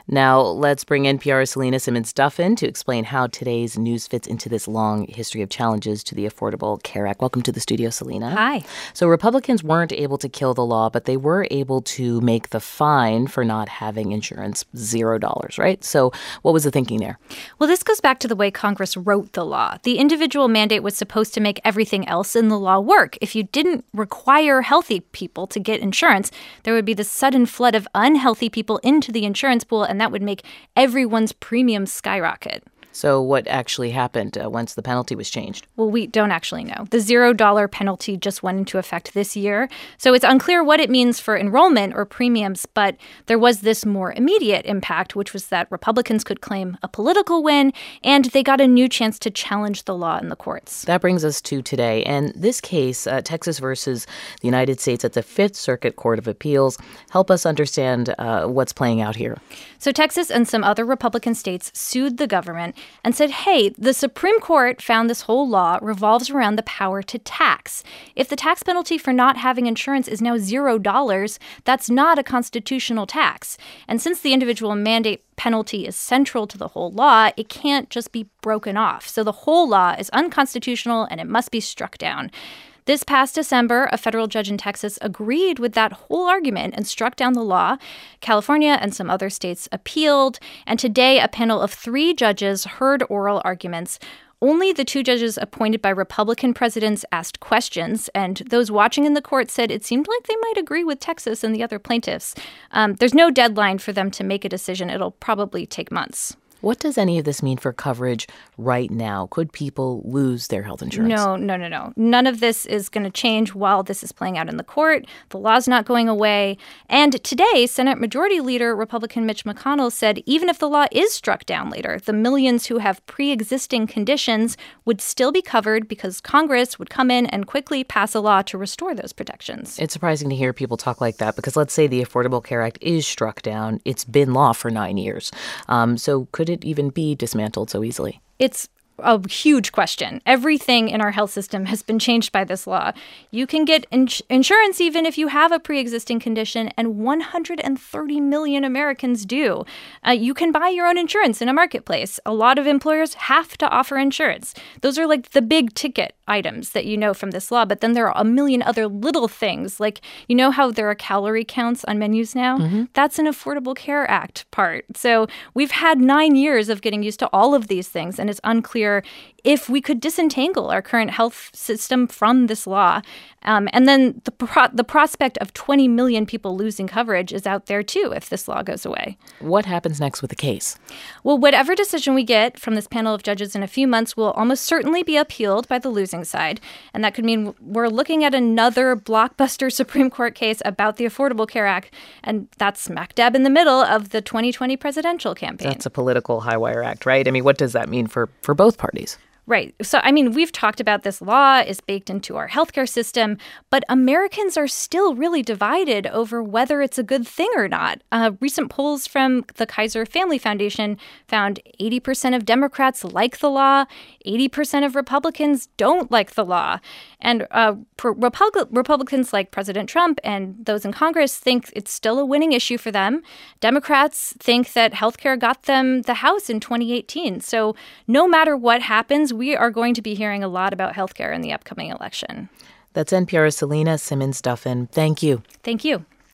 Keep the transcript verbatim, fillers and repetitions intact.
Now, let's bring N P R's Selena Simmons-Duffin to explain how today's news fits into this long history of challenges to the Affordable Care Act. Welcome to the studio, Selena. Hi. So Republicans weren't able to kill the law, but they were able to make the fine for not having insurance zero dollars, right? So what was the thinking there? Well, this goes back to the way Congress wrote the law. The individual mandate was supposed to make everything else in the law work. If you didn't require healthy people to get insurance, there would be this sudden flood of unhealthy people into the insurance pool, and that would make everyone's premiums skyrocket. So what actually happened uh, once the penalty was changed? Well, we don't actually know. The zero dollar penalty just went into effect this year. So it's unclear what it means for enrollment or premiums, but there was this more immediate impact, which was that Republicans could claim a political win, and they got a new chance to challenge the law in the courts. That brings us to today. And this case, uh, Texas versus the United States at the Fifth Circuit Court of Appeals, help us understand uh, what's playing out here. So Texas and some other Republican states sued the government and said, hey, the Supreme Court found this whole law revolves around the power to tax. If the tax penalty for not having insurance is now zero dollars, that's not a constitutional tax. And since the individual mandate penalty is central to the whole law, it can't just be broken off. So the whole law is unconstitutional and it must be struck down. This past December, a federal judge in Texas agreed with that whole argument and struck down the law. California and some other states appealed. And today, a panel of three judges heard oral arguments. Only the two judges appointed by Republican presidents asked questions, and those watching in the court said it seemed like they might agree with Texas and the other plaintiffs. Um, there's no deadline for them to make a decision. It'll probably take months. What does any of this mean for coverage right now? Could people lose their health insurance? No, no, no, no. None of this is going to change while this is playing out in the court. The law's not going away. And today, Senate Majority Leader Republican Mitch McConnell said even if the law is struck down later, the millions who have pre-existing conditions would still be covered because Congress would come in and quickly pass a law to restore those protections. It's surprising to hear people talk like that because let's say the Affordable Care Act is struck down. It's been law for nine years. Um, so could it even be dismantled so easily? It's a huge question. Everything in our health system has been changed by this law. You can get ins- insurance even if you have a pre-existing condition, and one hundred thirty million Americans do. Uh, you can buy your own insurance in a marketplace. A lot of employers have to offer insurance. Those are like the big ticket items that you know from this law, but then there are a million other little things. Like, you know how there are calorie counts on menus now? Mm-hmm. That's an Affordable Care Act part. So we've had nine years of getting used to all of these things, and it's unclear if we could disentangle our current health system from this law. Um, and then the pro- the prospect of twenty million people losing coverage is out there, too, if this law goes away. What happens next with the case? Well, whatever decision we get from this panel of judges in a few months will almost certainly be appealed by the losing side. And that could mean we're looking at another blockbuster Supreme Court case about the Affordable Care Act. And that's smack dab in the middle of the twenty twenty presidential campaign. That's a political high-wire act, right? I mean, what does that mean for, for both parties? Right. So, I mean, we've talked about this law is baked into our healthcare system, but Americans are still really divided over whether it's a good thing or not. Uh, recent polls from the Kaiser Family Foundation found eighty percent of Democrats like the law, eighty percent of Republicans don't like the law. And uh, Repub- Republicans like President Trump and those in Congress think it's still a winning issue for them. Democrats think that healthcare got them the House in twenty eighteen. So no matter what happens, we are going to be hearing a lot about healthcare in the upcoming election. That's N P R's Selena Simmons-Duffin. Thank you. Thank you.